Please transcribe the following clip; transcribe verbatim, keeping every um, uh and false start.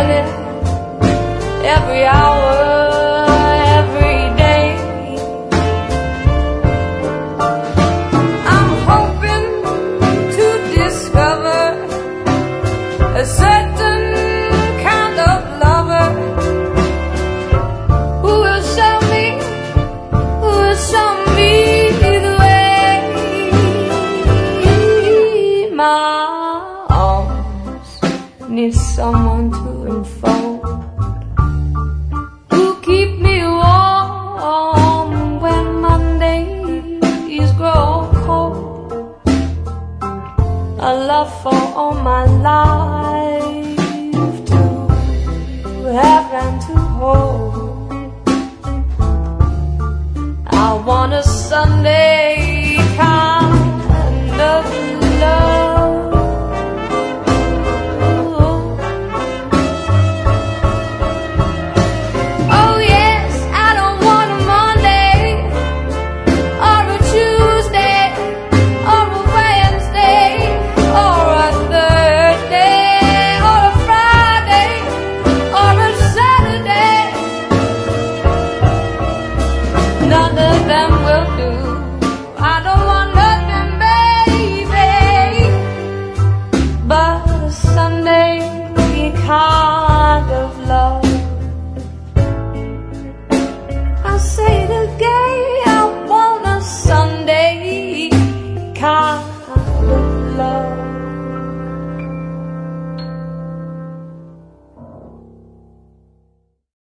minute, every hour, every day. I'm hoping to discover a certain kind of lover who will show me, who will show me the way. My arms need someone to enfold, who keep me warm when Mondays grow cold. A love for all my life to have and to hold. I want a Sunday kind of love. Oh yes, I don't want a Monday or a Tuesday or a Wednesday or a Thursday or a Friday or a Saturday. None of them will do. I don't want nothing, baby, but a Sunday kind of love.